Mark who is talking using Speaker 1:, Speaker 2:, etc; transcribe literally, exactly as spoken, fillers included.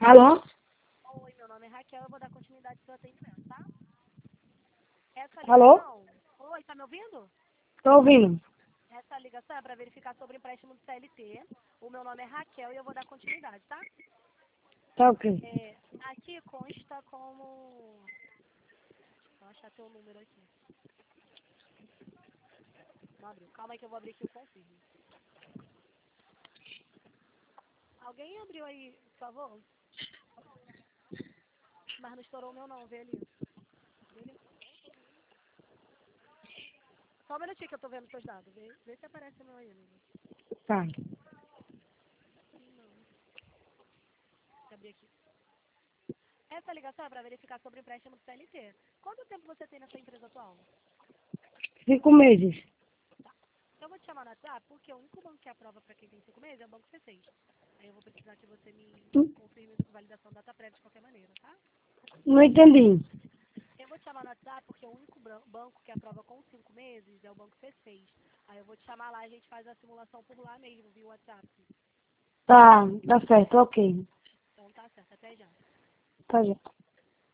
Speaker 1: Alô?
Speaker 2: Oi, meu nome é Raquel, eu vou dar continuidade ao seu atendimento, tá? Essa
Speaker 1: Alô?
Speaker 2: ligação... Oi, tá me ouvindo?
Speaker 1: Tô ouvindo.
Speaker 2: Essa ligação é para verificar sobre empréstimo do C L T. O meu nome é Raquel e eu vou dar continuidade, tá?
Speaker 1: Tá ok.
Speaker 2: É, aqui consta como... Vou achar teu número aqui. Não abriu. Calma aí que eu vou abrir aqui o confirme. Alguém abriu aí, por favor? Mas não estourou o meu não, vê ali. Vê ali. Só um minutinho que eu tô vendo seus dados. Vê, vê se aparece o meu aí, amigo.
Speaker 1: Tá.
Speaker 2: Não. Deixa eu abrir aqui. Essa ligação é para verificar sobre empréstimo do C L T. Quanto tempo você tem na sua empresa atual?
Speaker 1: Cinco meses.
Speaker 2: Tá. Eu vou te chamar no WhatsApp porque o único banco que aprova para quem tem cinco meses é o banco C seis. Aí eu vou precisar que você me
Speaker 1: Hum,
Speaker 2: confirme validação data prévia de qualquer maneira, tá?
Speaker 1: Não entendi.
Speaker 2: Eu vou te chamar no WhatsApp porque o único bran- banco que aprova com cinco meses é o banco C seis. Aí eu vou te chamar lá e a gente faz a simulação por lá mesmo, via WhatsApp.
Speaker 1: Tá, tá certo, ok.
Speaker 2: Então tá certo, até já.
Speaker 1: Tá já.